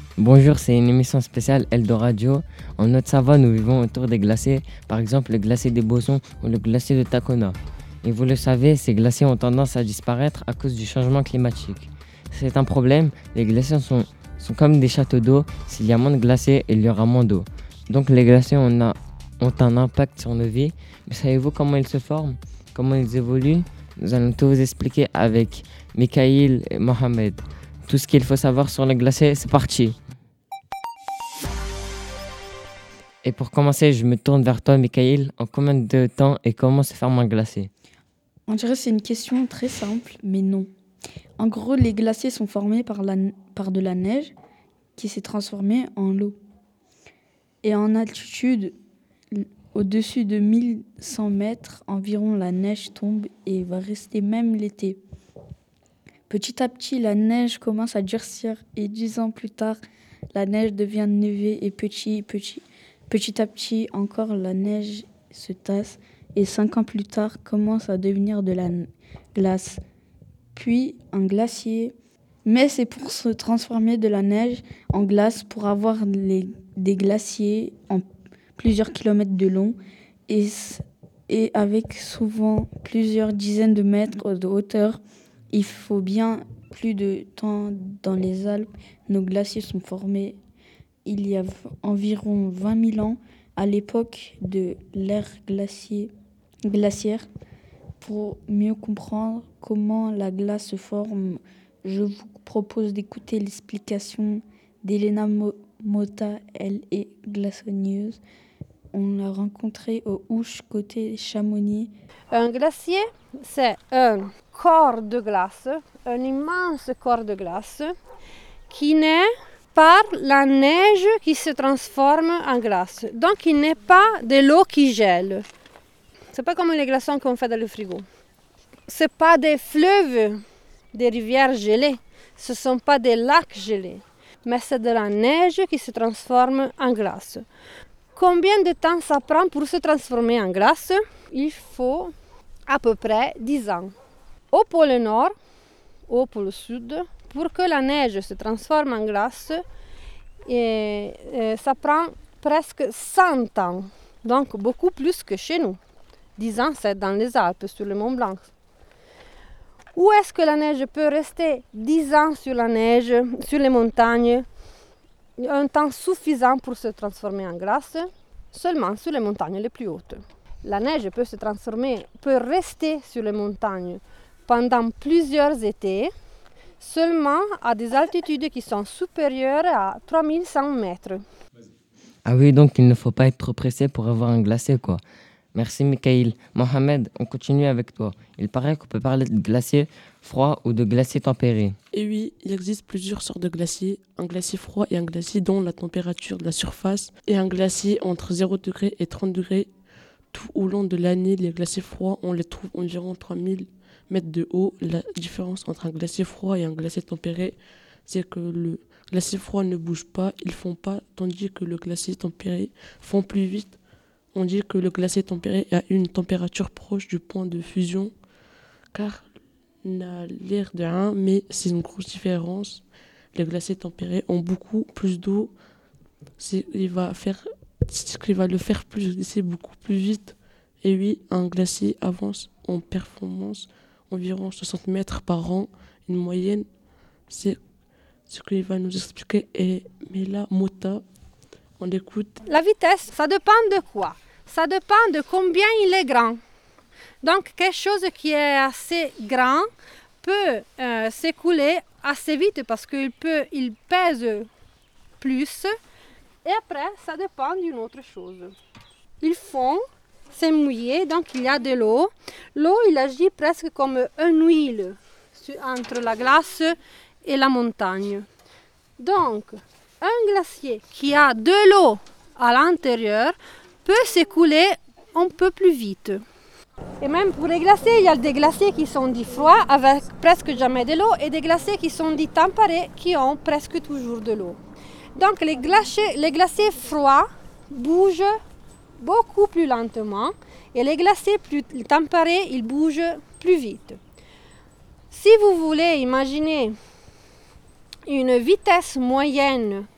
Bonjour, c'est une émission spéciale Eldoradio. En Haute-Savoie, nous vivons autour des glaciers, par exemple le glacier des Bossons ou le glacier de Tacona. Et vous le savez, ces glaciers ont tendance à disparaître à cause du changement climatique. C'est un problème, les glaciers sont comme des châteaux d'eau, s'il y a moins de glaciers, il y aura moins d'eau. Donc les glaciers ont un impact sur nos vies, mais savez-vous comment ils se forment, comment ils évoluent? Nous allons tout vous expliquer avec Mikaïl et Mohamed. Tout ce qu'il faut savoir sur les glaciers, c'est parti! Et pour commencer, je me tourne vers toi, Mikaïl. En combien de temps et comment se forme un glacier? On dirait que c'est une question très simple, mais non. En gros, les glaciers sont formés par de la neige qui s'est transformée en l'eau. Et en altitude, au-dessus de 1100 mètres environ, la neige tombe et va rester même l'été. Petit à petit, la neige commence à durcir et 10 ans plus tard, la neige devient nevée et petit à petit, encore la neige se tasse et 5 ans plus tard, commence à devenir de la glace, puis un glacier. Mais c'est pour se transformer de la neige en glace pour avoir des glaciers en plusieurs kilomètres de long et avec souvent plusieurs dizaines de mètres de hauteur. Il faut bien plus de temps dans les Alpes. Nos glaciers sont formés il y a environ 20 000 ans, à l'époque de l'ère glaciaire. Pour mieux comprendre comment la glace se forme, je vous propose d'écouter l'explication d'Elena Mota. Elle est glaçonneuse. On l'a rencontrée aux Ouches, côté Chamonix. Un glacier, c'est un corps de glace, un immense corps de glace qui naît par la neige qui se transforme en glace. Donc il n'est pas de l'eau qui gèle. C'est pas comme les glaçons qu'on fait dans le frigo. C'est pas des fleuves, des rivières gelées. Ce sont pas des lacs gelés. Mais c'est de la neige qui se transforme en glace. Combien de temps ça prend pour se transformer en glace? Il faut à peu près 10 ans. Au pôle Nord, au pôle Sud, pour que la neige se transforme en glace, ça prend presque 100 ans. Donc beaucoup plus que chez nous. 10 ans, c'est dans les Alpes, sur le Mont Blanc. Où est-ce que la neige peut rester 10 ans sur la neige, sur les montagnes? Un temps suffisant pour se transformer en glace, seulement sur les montagnes les plus hautes. La neige peut rester sur les montagnes pendant plusieurs étés, seulement à des altitudes qui sont supérieures à 3100 mètres. Ah oui, donc il ne faut pas être trop pressé pour avoir un glacier, quoi. Merci, Mikaïl. Mohamed, on continue avec toi. Il paraît qu'on peut parler de glacier froid ou de glacier tempéré. Et oui, il existe plusieurs sortes de glaciers. Un glacier froid et un glacier dont la température de la surface est un glacier entre 0 degré et 30 degrés. Tout au long de l'année, les glaciers froids, on les trouve environ 3000 mètres de haut. La différence entre un glacier froid et un glacier tempéré, c'est que le glacier froid ne bouge pas, ils fond pas, tandis que le glacier tempéré fond plus vite. On dit que le glacier tempéré a une température proche du point de fusion, car il a l'air de rien, mais c'est une grosse différence. Les glaciers tempérés ont beaucoup plus d'eau, ce qui va le faire glisser beaucoup plus vite. Et oui, un glacier avance en performance environ 60 mètres par an, une moyenne. C'est ce qu'il va nous expliquer. Mais là, Mota, on écoute. La vitesse, ça dépend de quoi? Ça dépend de combien il est grand. Donc, quelque chose qui est assez grand peut s'écouler assez vite parce qu'il pèse plus. Et après, ça dépend d'une autre chose. Il fond, c'est mouillé, donc il y a de l'eau. L'eau, il agit presque comme une huile entre la glace et la montagne. Donc, un glacier qui a de l'eau à l'intérieur peut s'écouler un peu plus vite. Et même pour les glaciers, il y a des glaciers qui sont dits froids avec presque jamais de l'eau et des glaciers qui sont dits tempérés qui ont presque toujours de l'eau. Donc les glaciers froids bougent beaucoup plus lentement et les glaciers plus tempérés, ils bougent plus vite. Si vous voulez imaginer une vitesse moyenne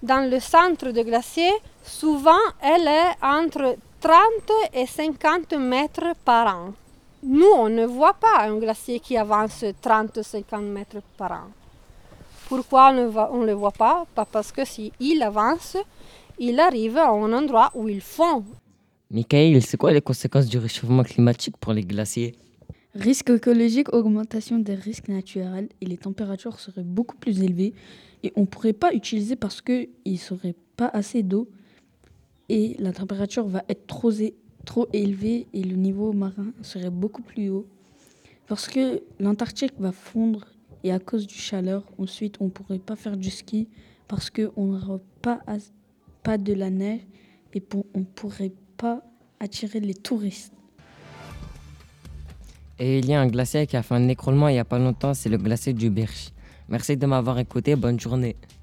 dans le centre de glacier, souvent elle est entre 30 et 50 mètres par an. Nous, on ne voit pas un glacier qui avance 30-50 mètres par an. Pourquoi on ne le voit pas? Parce que s'il avance, il arrive à un endroit où il fond. Michael, c'est quoi les conséquences du réchauffement climatique pour les glaciers? Risque écologique, augmentation des risques naturels et les températures seraient beaucoup plus élevées et on ne pourrait pas utiliser parce qu'il ne serait pas assez d'eau et la température va être trop élevée et le niveau marin serait beaucoup plus haut. Parce que l'Antarctique va fondre et à cause du chaleur, ensuite on ne pourrait pas faire du ski parce qu'on n'aura pas de la neige et on ne pourrait pas attirer les touristes. Et il y a un glacier qui a fait un écroulement il n'y a pas longtemps, c'est le glacier du Birch. Merci de m'avoir écouté, bonne journée.